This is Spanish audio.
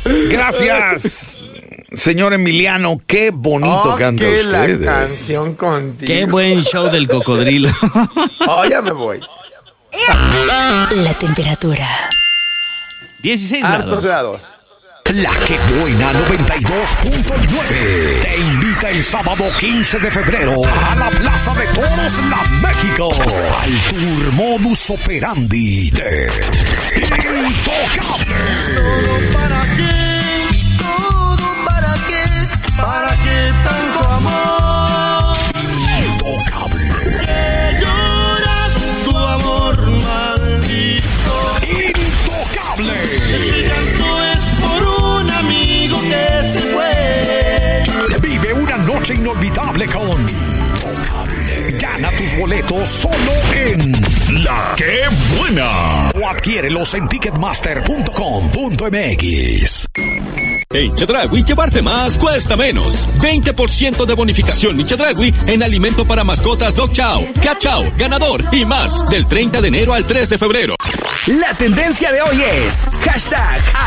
Gracias, señor Emiliano. Qué bonito canta usted. La canción contigo. Qué buen show del cocodrilo. Ya me voy. La temperatura. 16 Hartos grados. grados. La que buena 92.9 te invita el sábado 15 de febrero a la Plaza de Toros La México al tour Modus Operandi de Intocable. ¿Para qué? Todo para qué, para qué tanto amor. Intocable. Que lloras tu amor maldito. Intocable. Este llanto es por un amigo que se fue. Vive una noche inolvidable con Intocable. Gana tus boletos solo en La Que Buena. O adquiérelos en ticketmaster.com.mx. En Chedraui, llevarte más cuesta menos. 20% de bonificación en Chedraui en alimento para mascotas Dog Chow, Cat Chow, Ganador y más. Del 30 de enero al 3 de febrero. La tendencia de hoy es hashtag